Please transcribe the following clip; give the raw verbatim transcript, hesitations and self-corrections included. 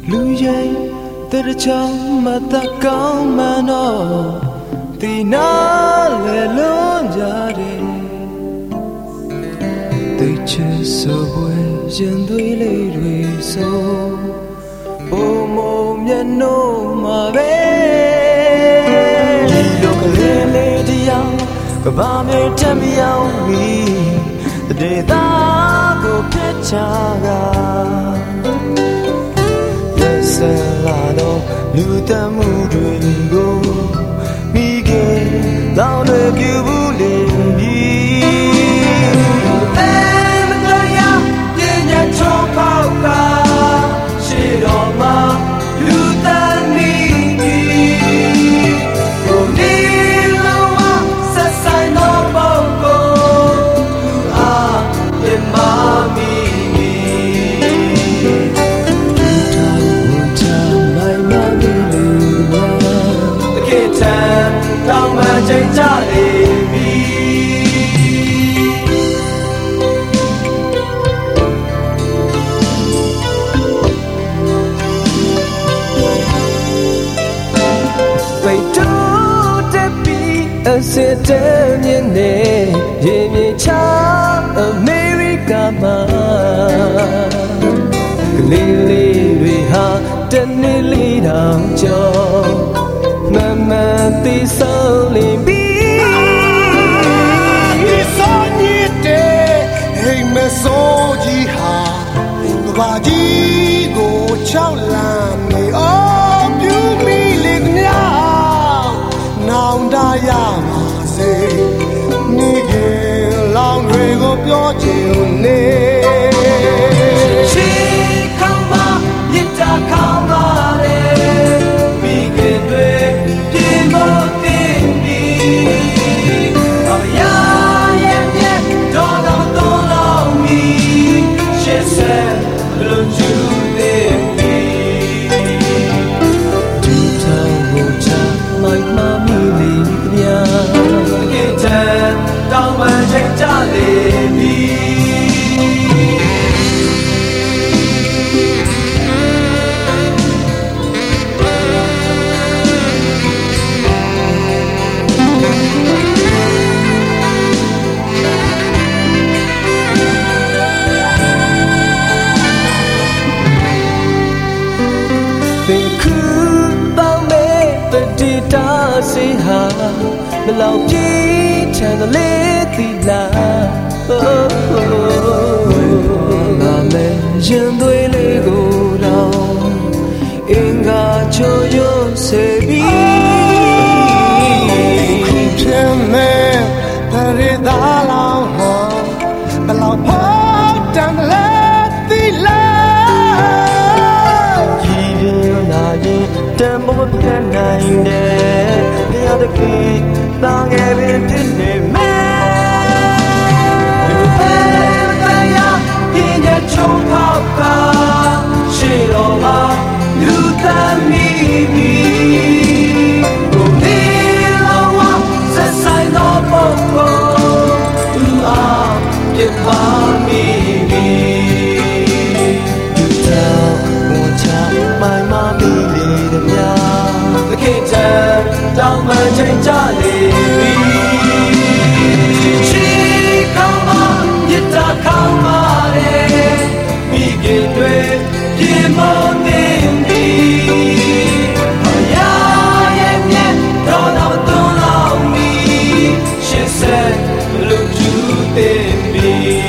လူရဲ့တဲ့ချောင်းမတကောင်းမနော်ဒီနာလေလုံးကြတယ်တိတ်ချဆိုပွဲရင်သွေးလေးတွေဆိုဘုံမုံမျက်နှာမှာပဲဒီလိုကလေးလေးတရားကဘာမြေတမ်းမြောင်းပြီးဒေတာကိုပြစ်ချတာလက်ဆလာတော့လူတမှုတွေကိုမိခင်လောင်းတွေပြူဘူးလေအဲမတရားပြင်းရချုံပေါက်ကရှေ့တော်မှာလူတန်းနေကိုနေလောဆက်ဆိုင်တော့ပေါက်ကိုအာပြမမီတောင်းပန်ချိန်ကြလေပြီဝိတ်တူတက်ပြီးအစစ်တဲ့မြင်နေရေမြေချအမေရိကမှာကလေးလေးတွေဟာတနေ့လေးတောင်ကြောမမတီဆုံးလင်းပြီးဒီဆိုညစ်တဲ့ဟိမဆိုးကြီးဟာကဘာကြီးကိုချောက်လန်းနေအော်ပြူမီလေးကညာနောင်တရပါစေနေကလောင်တွေကိုပြောချင်နေချီခေါင်းမမြစ်တာခေါင်းမလေးမိခင်တွေတောင်းပန်ချိန်ကြလေပြီသင်ခုပေါင်းမဲ့တတိတာစေဟာဘလောက်ပြေးချမ်းလေးသီလာငါမဲရင်သွေးလေးကိုတော့အင်္ဂါချိုရွစေပြီးဖြစ်မဲ့တရသားလောင်းဟောဘလောက်ဖို့တမ်းလေးသီလာကြီးရနာရင်တမ်းမပြတ်နိုင်တဲ့ဘုရားသခင်တောင်းခဲ့ပြီးဖြစ်နေမယ်လူပဲတရားပြင်းတဲ့ချုံပေါက်ကရှေ့တော်မှာလူသားမိမိကိုနေလောဝဆက်ဆိုင်တော့ပေါက်ကိုသူအားပြပါမိမိလူသားဝန်ချမိုင်းမမီလေးတည်းသခင်တန်တောင်းပန်ချိန်ကြလေပြီချီကောင်းမမြတ်တာကောင်းပါလေမိခင်တွေပြေမနေပြီအရာရဲ့မြတ်တော်တော်တော်လောင်းပြီရှစ်ဆက်လူကျူးတဲ့ပြီ